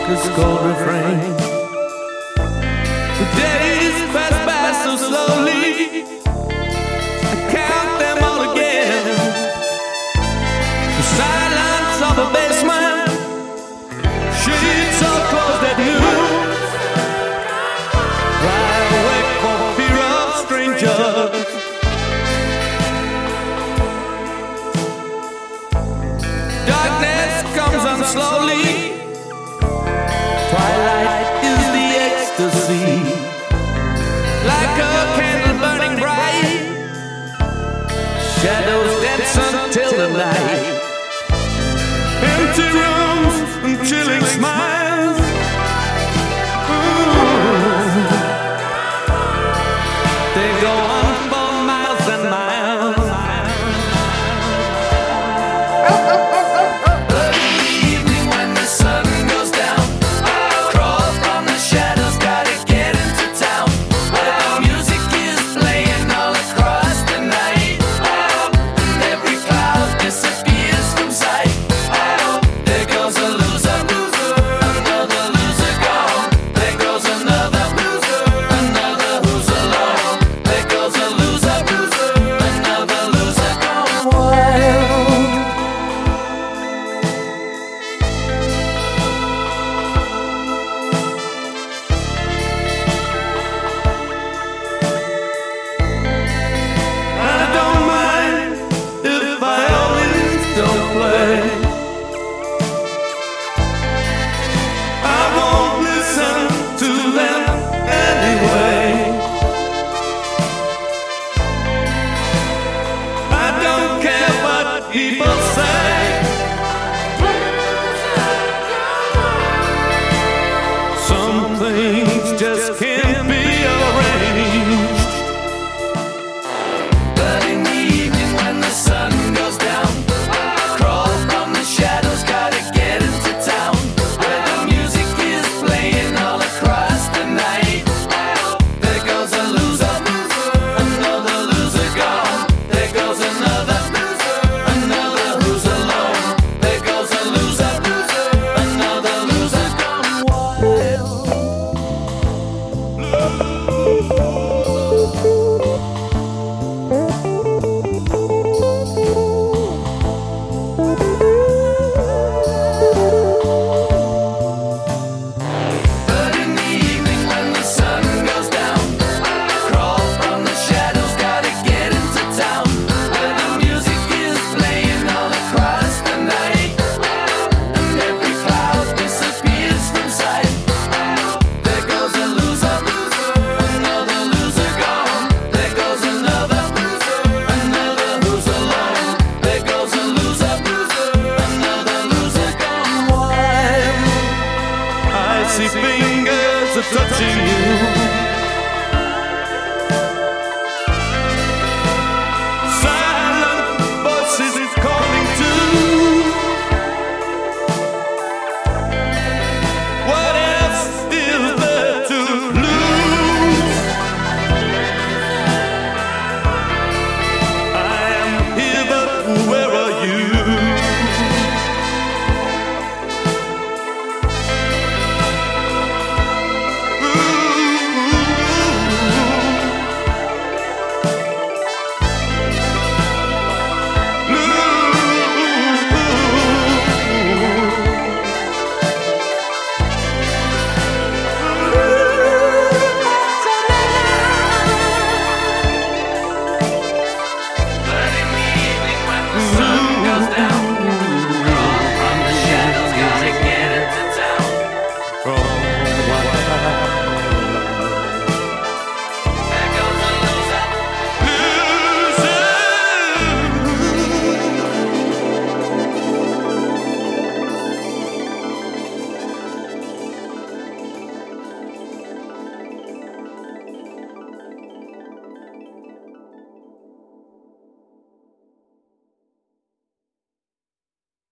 this cold refrain. The days pass by so slowly, I count them all again. The silence of the basement, sheets so closed at noon. Lie awake for fear of strangers. Darkness comes on slowly. Twilight is the ecstasy, like a candle burning bright. Shadows dance until the night. Empty rooms and chilling smiles. Ooh. They go on for miles and miles. I won't listen to them anyway. I don't care what people say. Some things just can't be arranged. But in the evening when the sun goes down, I see fingers are touching you.